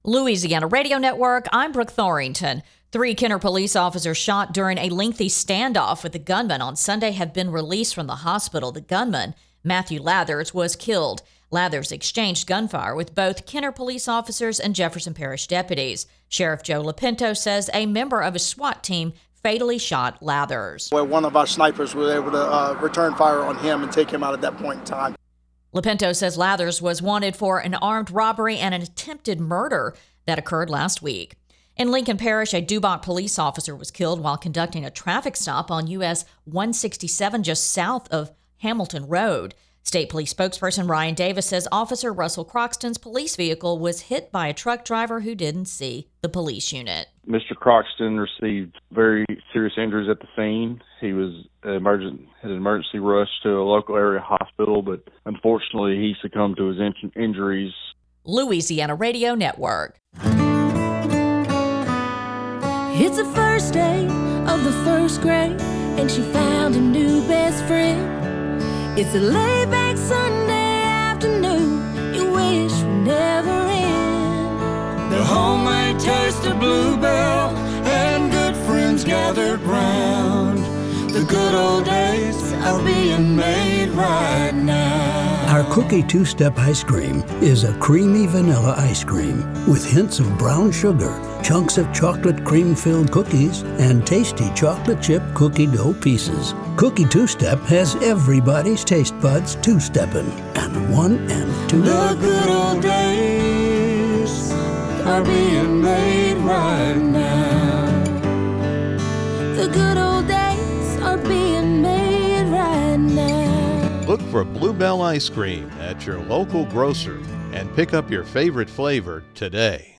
Louisiana Radio Network, I'm Brooke Thorington. 3 Kenner police officers shot during a lengthy standoff with the gunman on Sunday have been released from the hospital. The gunman, Matthew Lathers, was killed. Lathers exchanged gunfire with both Kenner police officers and Jefferson Parish deputies. Sheriff Joe Lopinto says a member of his SWAT team fatally shot Lathers. Well, one of our snipers was able to return fire on him and take him out at that point in time. Lopinto says Lathers was wanted for an armed robbery and an attempted murder that occurred last week. In Lincoln Parish, a Dubach police officer was killed while conducting a traffic stop on US 167 just south of Hamilton Road. State Police spokesperson Ryan Davis says Officer Russell Croxton's police vehicle was hit by a truck driver who didn't see the police unit. Mr. Croxton received very serious injuries at the scene. He was had an emergency rush to a local area hospital, but unfortunately he succumbed to his injuries. Louisiana Radio Network. It's the first day of the first grade, and she found a new best friend. It's a laid-back Sunday afternoon you wish would never end. The homemade taste of Bluebell and good friends gathered round. The good old days are being made right now. Our Cookie Two-Step Ice Cream is a creamy vanilla ice cream with hints of brown sugar, chunks of chocolate cream-filled cookies, and tasty chocolate chip cookie dough pieces. Cookie Two-Step has everybody's taste buds two-stepping, and 1 and 2. The good old days are being made right now. The good old days are being made right now. Look for Bluebell Ice Cream at your local grocer and pick up your favorite flavor today.